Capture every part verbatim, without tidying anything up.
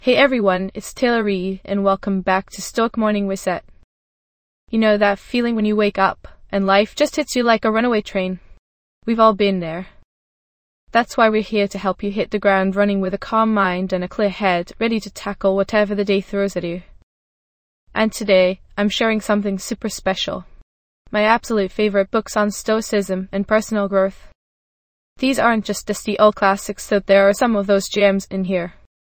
Hey everyone, it's Taylor Reed, and welcome back to Stoic Morning Reset. You know that feeling when you wake up, and life just hits you like a runaway train? We've all been there. That's why we're here to help you hit the ground running with a calm mind and a clear head, ready to tackle whatever the day throws at you. And today, I'm sharing something super special. My absolute favorite books on Stoicism and personal growth. These aren't just dusty old classics, though there are some of those gems in here,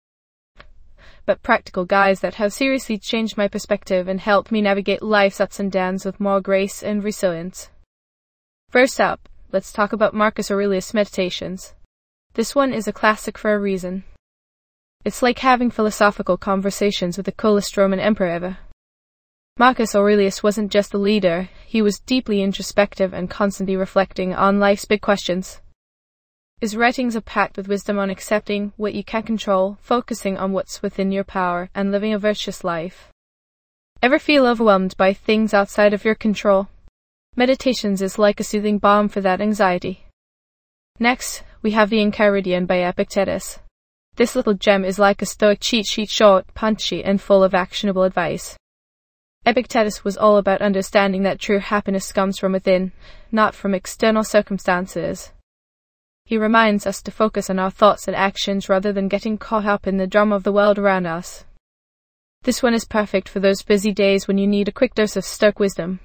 but practical guides that have seriously changed my perspective and helped me navigate life's ups and downs with more grace and resilience. First up, let's talk about Marcus Aurelius' Meditations. This one is a classic for a reason. It's like having philosophical conversations with the coolest Roman emperor ever. Marcus Aurelius wasn't just a leader, he was deeply introspective and constantly reflecting on life's big questions. His writings are packed with wisdom on accepting what you can control, focusing on what's within your power, and living a virtuous life. Ever feel overwhelmed by things outside of your control? Meditations is like a soothing balm for that anxiety. Next, we have the Enchiridion by Epictetus. This little gem is like a Stoic cheat sheet, short, punchy, and full of actionable advice. Epictetus was all about understanding that true happiness comes from within, not from external circumstances. He reminds us to focus on our thoughts and actions rather than getting caught up in the drama of the world around us. This one is perfect for those busy days when you need a quick dose of Stoic wisdom.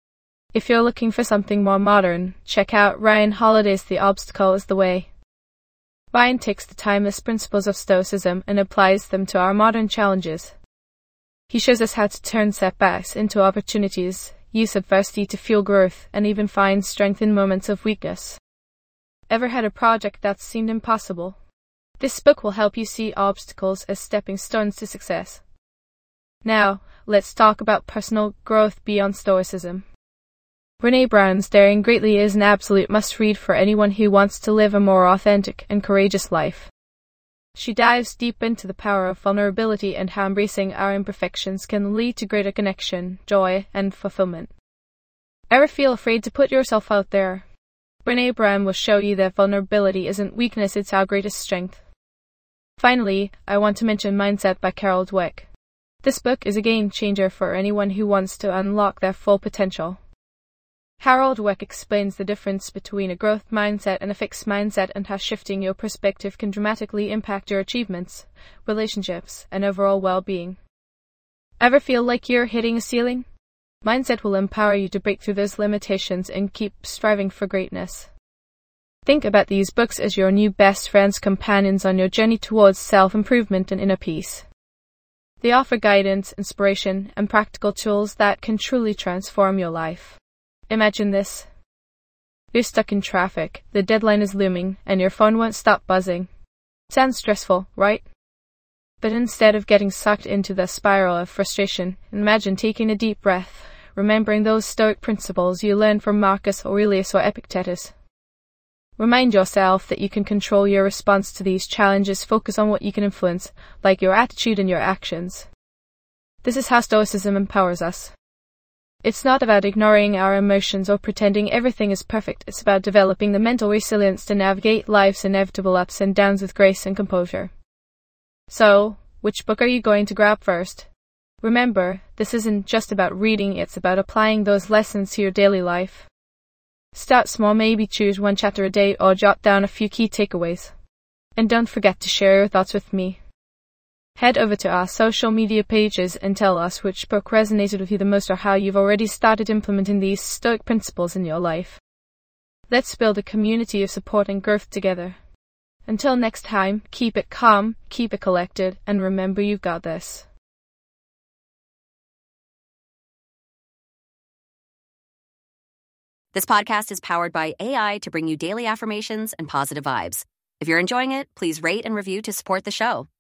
If you're looking for something more modern, check out Ryan Holiday's The Obstacle is the Way. Ryan takes the timeless principles of Stoicism and applies them to our modern challenges. He shows us how to turn setbacks into opportunities, use adversity to fuel growth, and even find strength in moments of weakness. Ever had a project that seemed impossible? This book will help you see obstacles as stepping stones to success. Now, let's talk about personal growth beyond Stoicism. Brené Brown's Daring Greatly is an absolute must-read for anyone who wants to live a more authentic and courageous life. She dives deep into the power of vulnerability and how embracing our imperfections can lead to greater connection, joy, and fulfillment. Ever feel afraid to put yourself out there? Brené Brown will show you that vulnerability isn't weakness, it's our greatest strength. Finally, I want to mention Mindset by Carol Dweck. This book is a game changer for anyone who wants to unlock their full potential. Carol Dweck explains the difference between a growth mindset and a fixed mindset and how shifting your perspective can dramatically impact your achievements, relationships, and overall well-being. Ever feel like you're hitting a ceiling? Mindset will empower you to break through those limitations and keep striving for greatness. Think about these books as your new best friends, companions on your journey towards self-improvement and inner peace. They offer guidance, inspiration, and practical tools that can truly transform your life. Imagine this. You're stuck in traffic, the deadline is looming, and your phone won't stop buzzing. Sounds stressful, right? But instead of getting sucked into the spiral of frustration, imagine taking a deep breath, remembering those Stoic principles you learned from Marcus Aurelius or Epictetus. Remind yourself that you can control your response to these challenges, focus on what you can influence, like your attitude and your actions. This is how Stoicism empowers us. It's not about ignoring our emotions or pretending everything is perfect, it's about developing the mental resilience to navigate life's inevitable ups and downs with grace and composure. So, which book are you going to grab first? Remember, this isn't just about reading, it's about applying those lessons to your daily life. Start small, maybe choose one chapter a day or jot down a few key takeaways. And don't forget to share your thoughts with me. Head over to our social media pages and tell us which book resonated with you the most or how you've already started implementing these Stoic principles in your life. Let's build a community of support and growth together. Until next time, keep it calm, keep it collected, and remember you've got this. This podcast is powered by A I to bring you daily affirmations and positive vibes. If you're enjoying it, please rate and review to support the show.